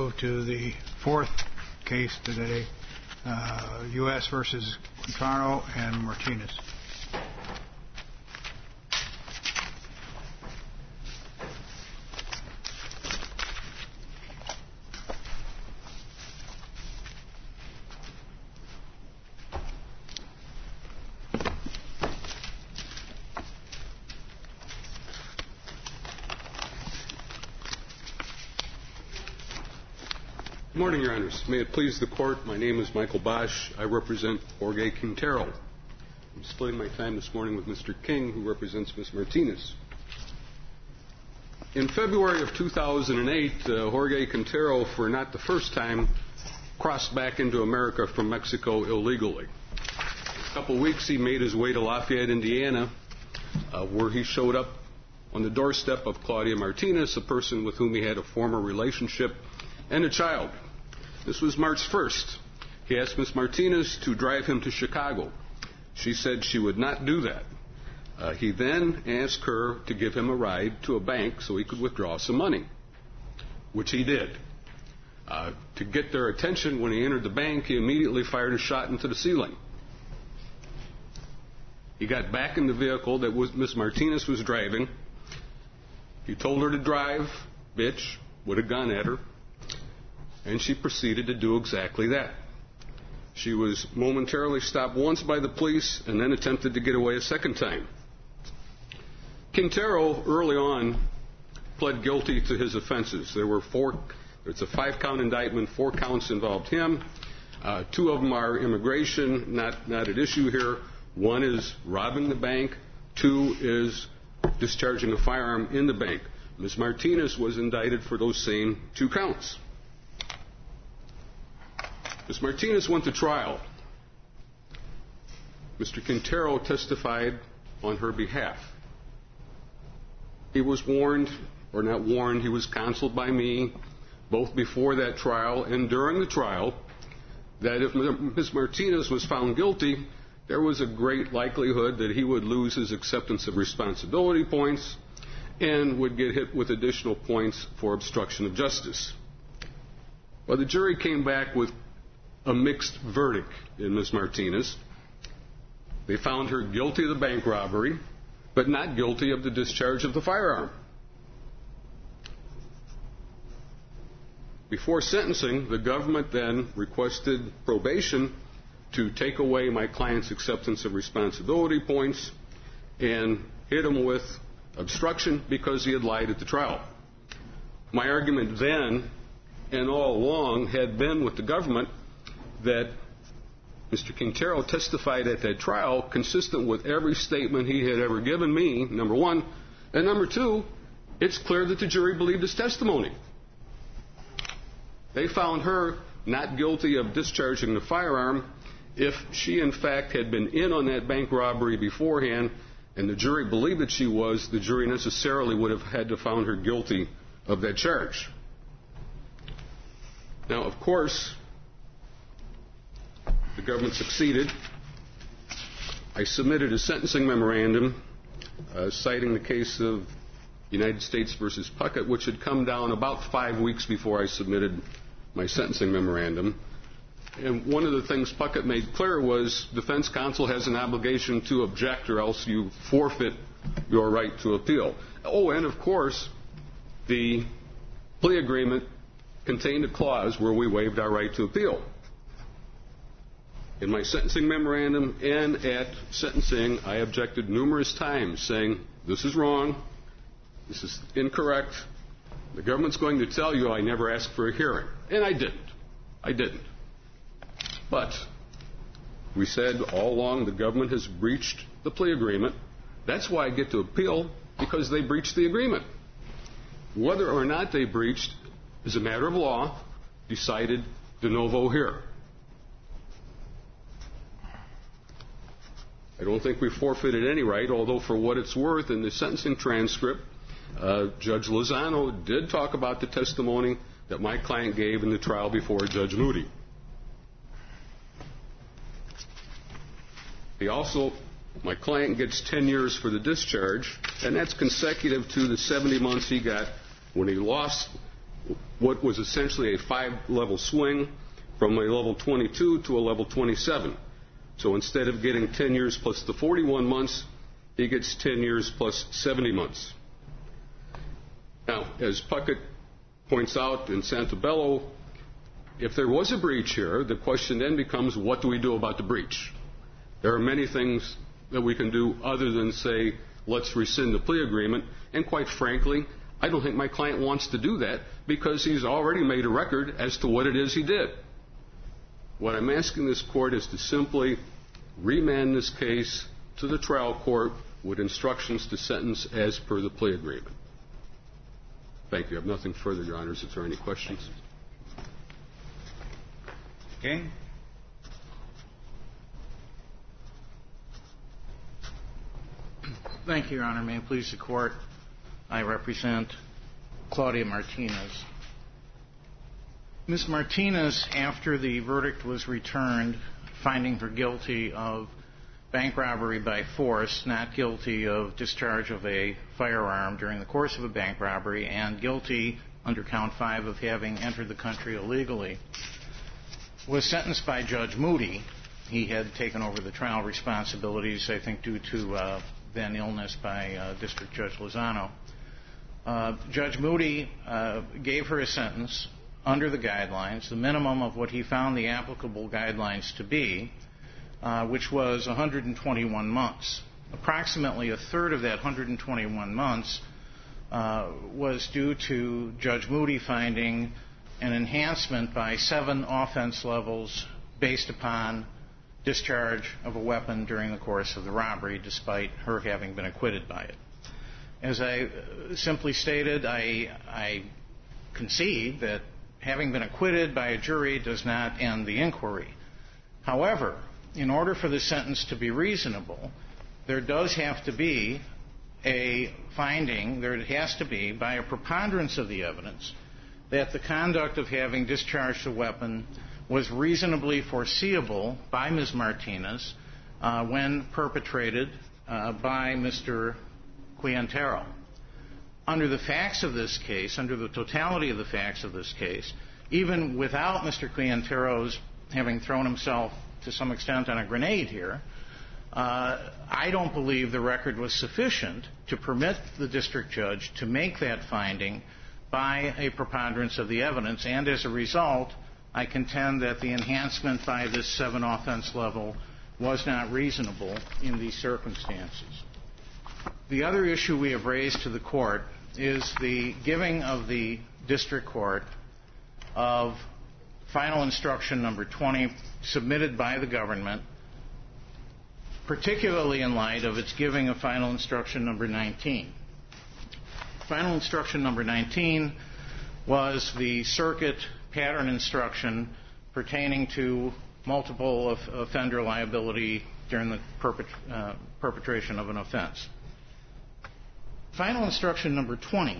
move to the fourth case today, U.S. versus Quintero and Martinez. Good morning, Your Honors. May it please the Court, my name is Michael Bosch. I represent Jorge Quintero. I'm splitting my time this morning with Mr. King, who represents Ms. Martinez. In February of 2008, Jorge Quintero, for not the first time, crossed back into America from Mexico illegally. In a couple weeks, he made his way to Lafayette, Indiana, where he showed up on the doorstep of Claudia Martinez, a person with whom he had a former relationship, and a child. This was March 1st. He asked Ms. Martinez to drive him to Chicago. She said she would not do that. He then asked her to give him a ride to a bank so he could withdraw some money, which he did. To get their attention, when he entered the bank, he immediately fired a shot into the ceiling. He got back in the vehicle that Ms. Martinez was driving. He told her to drive, bitch, with a gun at her. And she proceeded to do exactly that. She was momentarily stopped once by the police and then attempted to get away a second time. Quintero, early on, pled guilty to his offenses. It's a 5-count indictment. 4 counts involved him. 2 of them are immigration, not at issue here. 1 is robbing the bank. 2 is discharging a firearm in the bank. Ms. Martinez was indicted for those same 2 counts. Ms. Martinez went to trial. Mr. Quintero testified on her behalf. He was warned, or not warned, he was counseled by me, both before that trial and during the trial, that if Ms. Martinez was found guilty, there was a great likelihood that he would lose his acceptance of responsibility points and would get hit with additional points for obstruction of justice. Well, the jury came back with a mixed verdict in Ms. Martinez. They found her guilty of the bank robbery, but not guilty of the discharge of the firearm. Before sentencing, the government then requested probation to take away my client's acceptance of responsibility points and hit him with obstruction because he had lied at the trial. My argument then and all along had been with the government that Mr. Quintero testified at that trial consistent with every statement he had ever given me, number 1. And number 2, it's clear that the jury believed his testimony. They found her not guilty of discharging the firearm if she, in fact, had been in on that bank robbery beforehand, and the jury believed that she was, the jury necessarily would have had to found her guilty of that charge. Now, of course, the government succeeded. I submitted a sentencing memorandum citing the case of United States versus Puckett, which had come down about 5 weeks before I submitted my sentencing memorandum. And one of the things Puckett made clear was defense counsel has an obligation to object or else you forfeit your right to appeal. Oh, and of course, the plea agreement contained a clause where we waived our right to appeal. In my sentencing memorandum and at sentencing, I objected numerous times saying, this is wrong, this is incorrect, the government's going to tell you I never asked for a hearing. And I didn't. But we said all along the government has breached the plea agreement. That's why I get to appeal, because they breached the agreement. Whether or not they breached is a matter of law, decided de novo here. I don't think we forfeited any right, although for what it's worth, in the sentencing transcript, Judge Lozano did talk about the testimony that my client gave in the trial before Judge Moody. My client gets 10 years for the discharge, and that's consecutive to the 70 months he got when he lost what was essentially a 5-level swing from a level 22 to a level 27. So instead of getting 10 years plus the 41 months, he gets 10 years plus 70 months. Now, as Puckett points out in Santabello, if there was a breach here, the question then becomes, what do we do about the breach? There are many things that we can do other than say, let's rescind the plea agreement. And quite frankly, I don't think my client wants to do that because he's already made a record as to what it is he did. What I'm asking this court is to simply remand this case to the trial court with instructions to sentence as per the plea agreement. Thank you. I have nothing further, Your Honors. If there are any questions. Okay. Thank you, Your Honor. May it please the Court, I represent Claudia Martinez. Ms. Martinez, after the verdict was returned, finding her guilty of bank robbery by force, not guilty of discharge of a firearm during the course of a bank robbery, and guilty under count 5 of having entered the country illegally, was sentenced by Judge Moody. He had taken over the trial responsibilities, I think, due to then illness by District Judge Lozano. Judge Moody gave her a sentence under the guidelines, the minimum of what he found the applicable guidelines to be, which was 121 months. Approximately a third of that 121 months was due to Judge Moody finding an enhancement by 7 offense levels based upon discharge of a weapon during the course of the robbery, despite her having been acquitted by it. As I simply stated, I concede that having been acquitted by a jury does not end the inquiry. However, in order for the sentence to be reasonable, there does have to be a finding, there has to be, by a preponderance of the evidence, that the conduct of having discharged a weapon was reasonably foreseeable by Ms. Martinez when perpetrated by Mr. Quiantero. Under the facts of this case, under the totality of the facts of this case, even without Mr. Quiantero's having thrown himself to some extent on a grenade here, I don't believe the record was sufficient to permit the district judge to make that finding by a preponderance of the evidence, and as a result, I contend that the enhancement by this 7 offense level was not reasonable in these circumstances. The other issue we have raised to the court is the giving of the district court of final instruction number 20 submitted by the government, particularly in light of its giving of final instruction number 19. Final instruction number 19 was the circuit pattern instruction pertaining to multiple offender liability during the perpetration of an offense. Final instruction number 20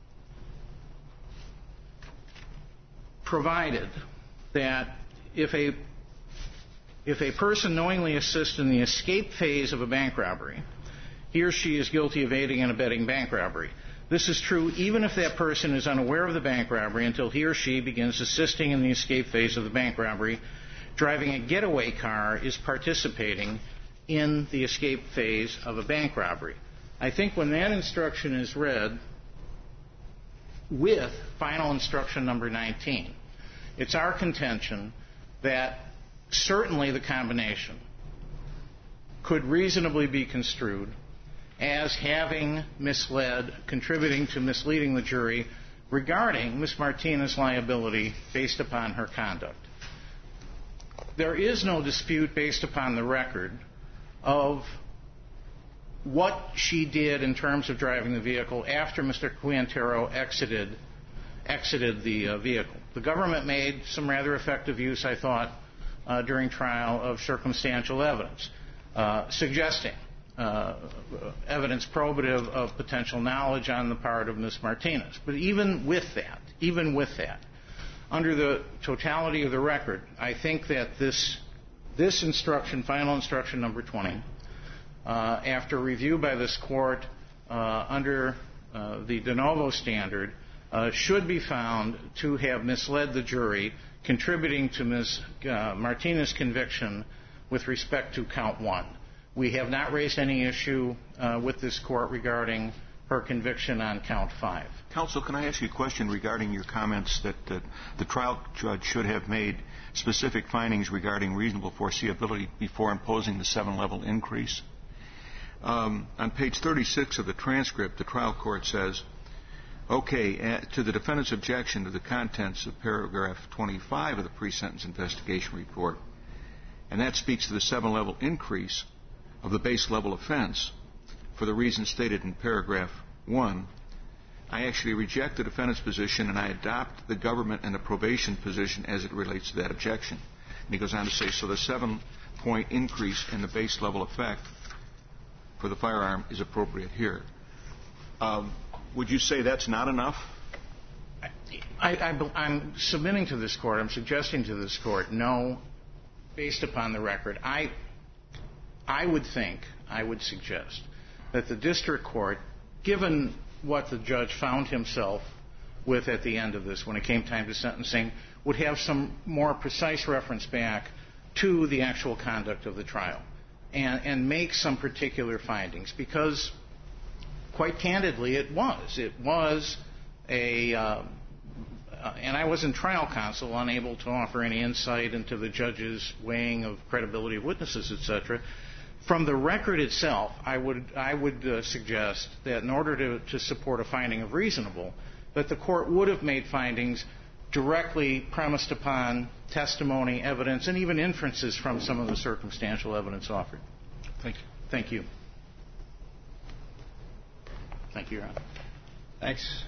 provided that if a person knowingly assists in the escape phase of a bank robbery, he or she is guilty of aiding and abetting bank robbery. This is true even if that person is unaware of the bank robbery until he or she begins assisting in the escape phase of the bank robbery. Driving a getaway car is participating in the escape phase of a bank robbery. I think when that instruction is read with final instruction number 19, it's our contention that certainly the combination could reasonably be construed as having misled, contributing to misleading the jury regarding Ms. Martinez's liability based upon her conduct. There is no dispute based upon the record of what she did in terms of driving the vehicle after Mr. Quiantero exited the vehicle. The government made some rather effective use, I thought, during trial of circumstantial evidence, suggesting evidence probative of potential knowledge on the part of Ms. Martinez. But even with that, under the totality of the record, I think that this instruction, final instruction number 20, after review by this court under the de novo standard, should be found to have misled the jury, contributing to Ms. Martinez's conviction with respect to count 1. We have not raised any issue with this court regarding her conviction on count 5. Counsel, can I ask you a question regarding your comments that the trial judge should have made specific findings regarding reasonable foreseeability before imposing the 7-level increase? On page 36 of the transcript, the trial court says, okay, to the defendant's objection to the contents of paragraph 25 of the pre-sentence investigation report, and that speaks to the 7-level increase of the base level offense for the reasons stated in paragraph 1, I actually reject the defendant's position and I adopt the government and the probation position as it relates to that objection. And he goes on to say, so the 7-point increase in the base level effect for the firearm is appropriate here. Would you say that's not enough? I'm submitting to this court, I'm suggesting to this court, no, based upon the record. I would suggest that the district court, given what the judge found himself with at the end of this, when it came time to sentencing, would have some more precise reference back to the actual conduct of the trial and make some particular findings, because quite candidly it was and I was in trial counsel, unable to offer any insight into the judge's weighing of credibility of witnesses, etc. From the record itself, I would suggest that in order to support a finding of reasonable, that the court would have made findings directly premised upon testimony, evidence, and even inferences from some of the circumstantial evidence offered. Thank you. Thank you. Thank you, Your Honor. Thanks.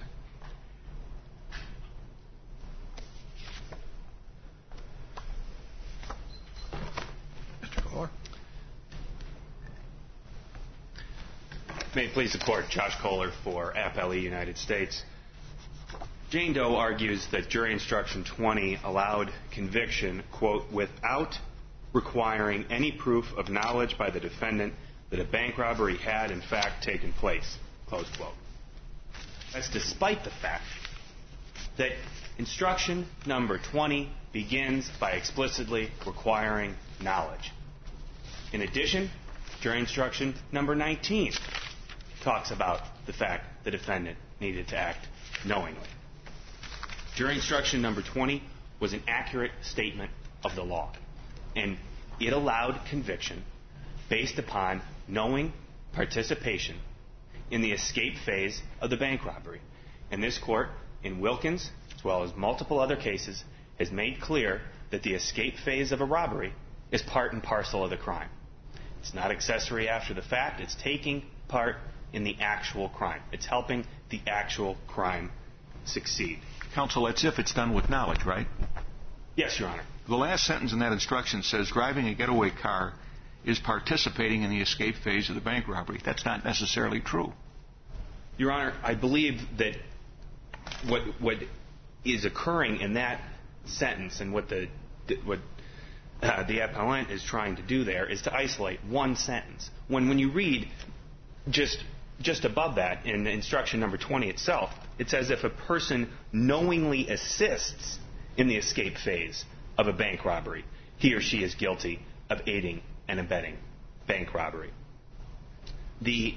Mr. Kohler. May it please the Court, Josh Kohler for Appellee United States. Jane Doe argues that jury instruction 20 allowed conviction, quote, without requiring any proof of knowledge by the defendant that a bank robbery had in fact taken place, close quote. That's despite the fact that instruction number 20 begins by explicitly requiring knowledge. In addition, jury instruction number 19 talks about the fact the defendant needed to act knowingly. Jury instruction number 20 was an accurate statement of the law, and it allowed conviction based upon knowing participation in the escape phase of the bank robbery. And this Court, in Wilkins, as well as multiple other cases, has made clear that the escape phase of a robbery is part and parcel of the crime. It's not accessory after the fact. It's taking part in the actual crime. It's helping the actual crime succeed. Counsel, that's if it's done with knowledge, right? Yes, Your Honor. The last sentence in that instruction says driving a getaway car is participating in the escape phase of the bank robbery. That's not necessarily true. Your Honor, I believe that what is occurring in that sentence and what the appellant is trying to do there is to isolate one sentence. When you read just above that in instruction number 20 itself, it says if a person knowingly assists in the escape phase of a bank robbery, he or she is guilty of aiding and abetting bank robbery. The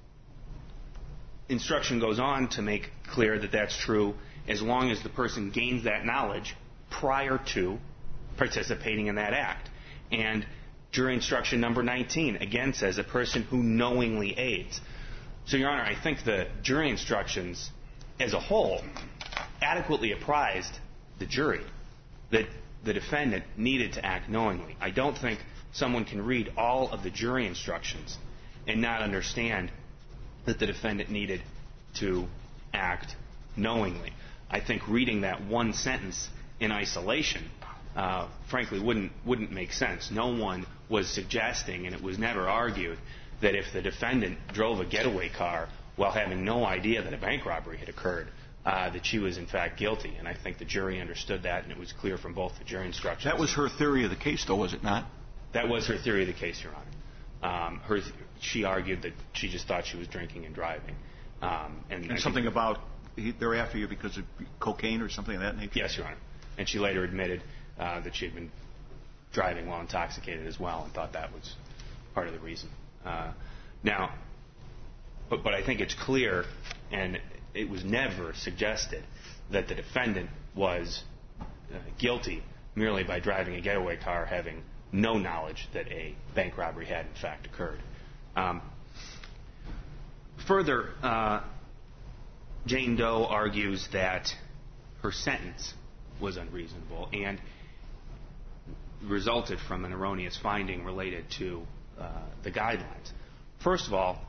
instruction goes on to make clear that that's true as long as the person gains that knowledge prior to participating in that act. And jury instruction number 19 again says a person who knowingly aids. So, Your Honor, I think the jury instructions as a whole adequately apprised the jury that the defendant needed to act knowingly. I don't think someone can read all of the jury instructions and not understand that the defendant needed to act knowingly. I think reading that one sentence in isolation, frankly, wouldn't make sense. No one was suggesting, and it was never argued, that if the defendant drove a getaway car while having no idea that a bank robbery had occurred, that she was in fact guilty. And I think the jury understood that, and it was clear from both the jury instructions. That was her theory of the case, though, was it not? That was her theory of the case, Your Honor. She argued that she just thought she was drinking and driving. And something about thereafter because of cocaine or something of that nature? Yes, Your Honor. And she later admitted that she had been driving while intoxicated as well and thought that was part of the reason. Now, but I think it's clear, and it was never suggested, that the defendant was guilty merely by driving a getaway car having no knowledge that a bank robbery had in fact occurred. Further, Jane Doe argues that her sentence was unreasonable and resulted from an erroneous finding related to the guidelines. First of all,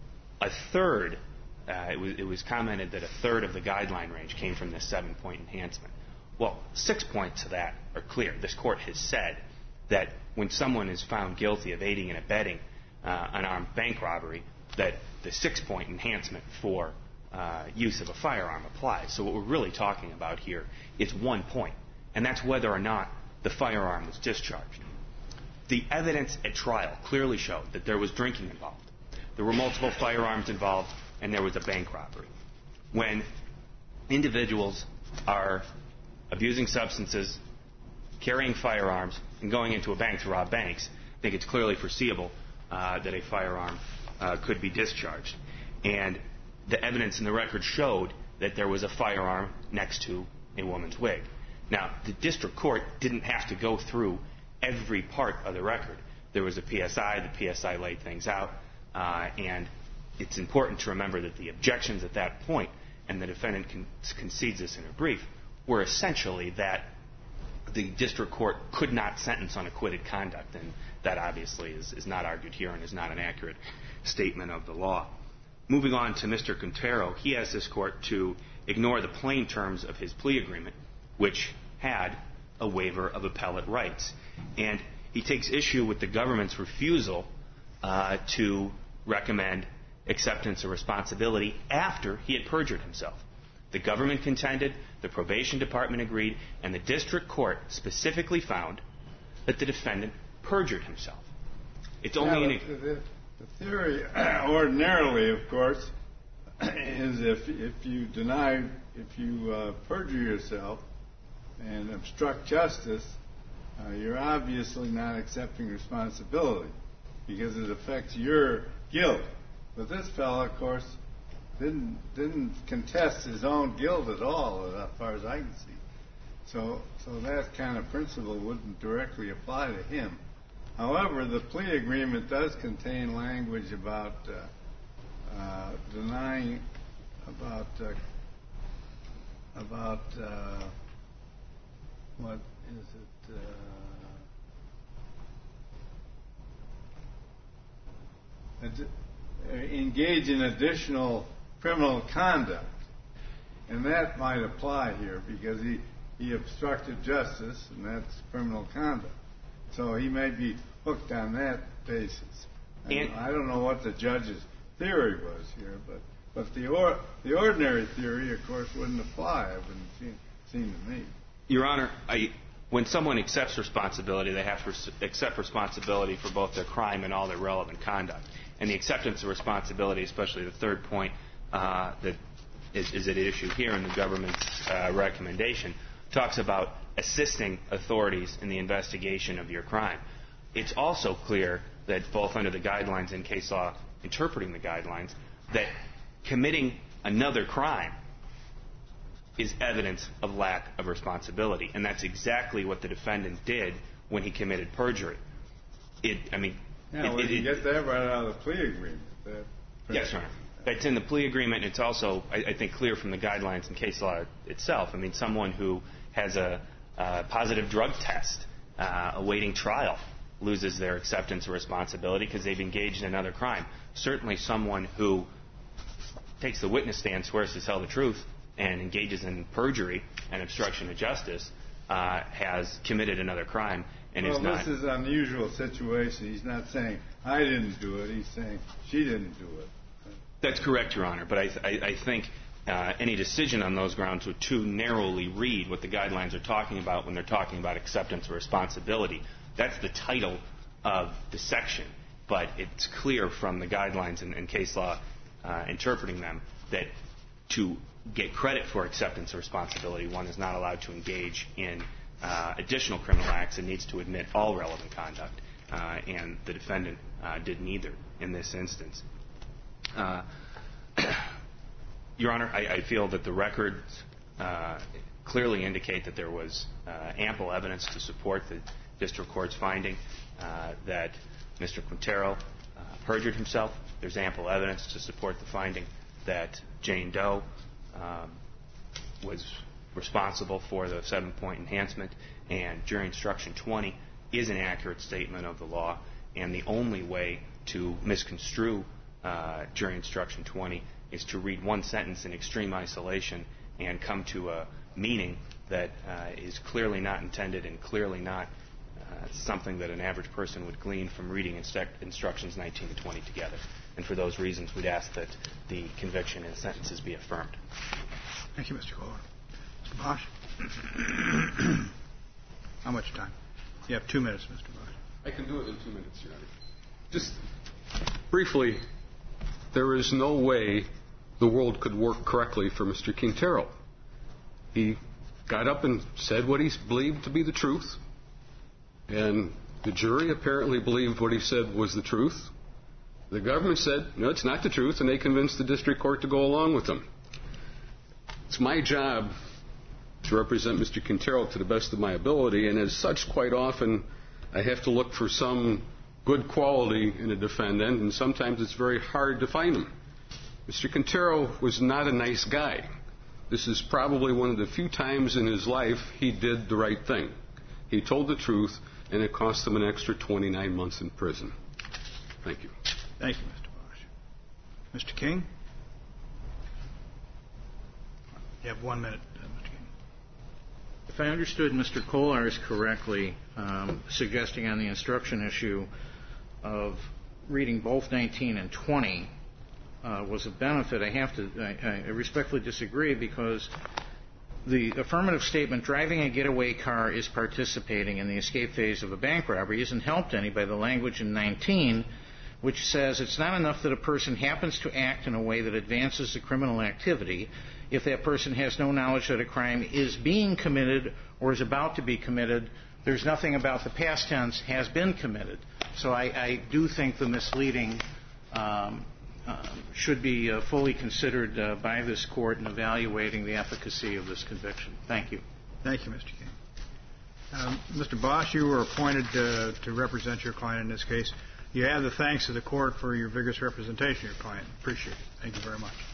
it was commented that a third of the guideline range came from this 7-point enhancement. Well, 6 points of that are clear. This Court has said that when someone is found guilty of aiding and abetting an armed bank robbery, that the 6-point enhancement for use of a firearm applies. So what we're really talking about here is 1 point, and that's whether or not the firearm was discharged. The evidence at trial clearly showed that there was drinking involved. There were multiple firearms involved, and there was a bank robbery. When individuals are abusing substances, carrying firearms, and going into a bank to rob banks, I think it's clearly foreseeable that a firearm could be discharged. And the evidence in the record showed that there was a firearm next to a woman's wig. Now, the district court didn't have to go through every part of the record. There was a PSI. The PSI laid things out. And it's important to remember that the objections at that point, and the defendant concedes this in her brief, were essentially that the district court could not sentence on acquitted conduct. And that obviously is not argued here and is not an accurate statement of the law. Moving on to Mr. Quintero, he asked this court to ignore the plain terms of his plea agreement, which had a waiver of appellate rights. And he takes issue with the government's refusal to recommend acceptance of responsibility after he had perjured himself. The government contended, the probation department agreed, and the district court specifically found that the defendant perjured himself. It's only the theory ordinarily, of course, is if you perjure yourself and obstruct justice, you're obviously not accepting responsibility because it affects your guilt. But this fellow, of course, didn't contest his own guilt at all, as far as I can see. So that kind of principle wouldn't directly apply to him. However, the plea agreement does contain language about denying, about what is it? Engage in additional criminal conduct, and that might apply here because he obstructed justice, and that's criminal conduct. So he may be hooked on that basis. I don't know what the judge's theory was here, but the ordinary theory, of course, wouldn't apply. It wouldn't seem to me. Your Honor, when someone accepts responsibility, they have to accept responsibility for both their crime and all their relevant conduct. And the acceptance of responsibility, especially the third point that is at issue here in the government's recommendation, talks about assisting authorities in the investigation of your crime. It's also clear that both under the guidelines and case law interpreting the guidelines, that committing another crime is evidence of lack of responsibility. And that's exactly what the defendant did when he committed perjury. You get that right out of the plea agreement. Yes, Your Honor. It's in the plea agreement. It's also, I think, clear from the guidelines and case law itself. I mean, someone who has a positive drug test awaiting trial loses their acceptance of responsibility because they've engaged in another crime. Certainly someone who takes the witness stand, swears to tell the truth, and engages in perjury and obstruction of justice has committed another crime and is not. This is an unusual situation. He's not saying, I didn't do it. He's saying, she didn't do it. That's correct, Your Honor. But I think any decision on those grounds would too narrowly read what the guidelines are talking about when they're talking about acceptance of responsibility. That's the title of the section. But it's clear from the guidelines and case law interpreting them that to get credit for acceptance of responsibility. One is not allowed to engage in additional criminal acts and needs to admit all relevant conduct. And the defendant did neither in this instance. Your Honor, I feel that the records clearly indicate that there was ample evidence to support the district court's finding that Mr. Quintero perjured himself. There's ample evidence to support the finding that Jane Doe was responsible for the 7-point enhancement, and jury instruction 20 is an accurate statement of the law, and the only way to misconstrue jury instruction 20 is to read one sentence in extreme isolation and come to a meaning that is clearly not intended and clearly not something that an average person would glean from reading instructions 19 to 20 together. And for those reasons, we'd ask that the conviction and sentences be affirmed. Thank you, Mr. Kohler. Mr. Bosch? How much time? You have 2 minutes, Mr. Bosch. I can do it in 2 minutes, Your Honor. Just briefly, there is no way the world could work correctly for Mr. Quintero. He got up and said what he believed to be the truth, and the jury apparently believed what he said was the truth. The government said, no, it's not the truth, and they convinced the district court to go along with him. It's my job to represent Mr. Quintero to the best of my ability, and as such, quite often, I have to look for some good quality in a defendant, and sometimes it's very hard to find them. Mr. Quintero was not a nice guy. This is probably one of the few times in his life he did the right thing. He told the truth, and it cost him an extra 29 months in prison. Thank you. Thank you, Mr. Bosch. Mr. King? You have 1 minute, Mr. King. If I understood Mr. Kolarz correctly, suggesting on the instruction issue of reading both 19 and 20 was a benefit, I respectfully disagree, because the affirmative statement, driving a getaway car is participating in the escape phase of a bank robbery, isn't helped any by the language in 19, which says it's not enough that a person happens to act in a way that advances the criminal activity if that person has no knowledge that a crime is being committed or is about to be committed. There's nothing about the past tense, has been committed. So I do think the misleading should be fully considered by this court in evaluating the efficacy of this conviction. Thank you. Thank you, Mr. King. Mr. Bosch, you were appointed to represent your client in this case. You have the thanks of the court for your vigorous representation of your client. Appreciate it. Thank you very much.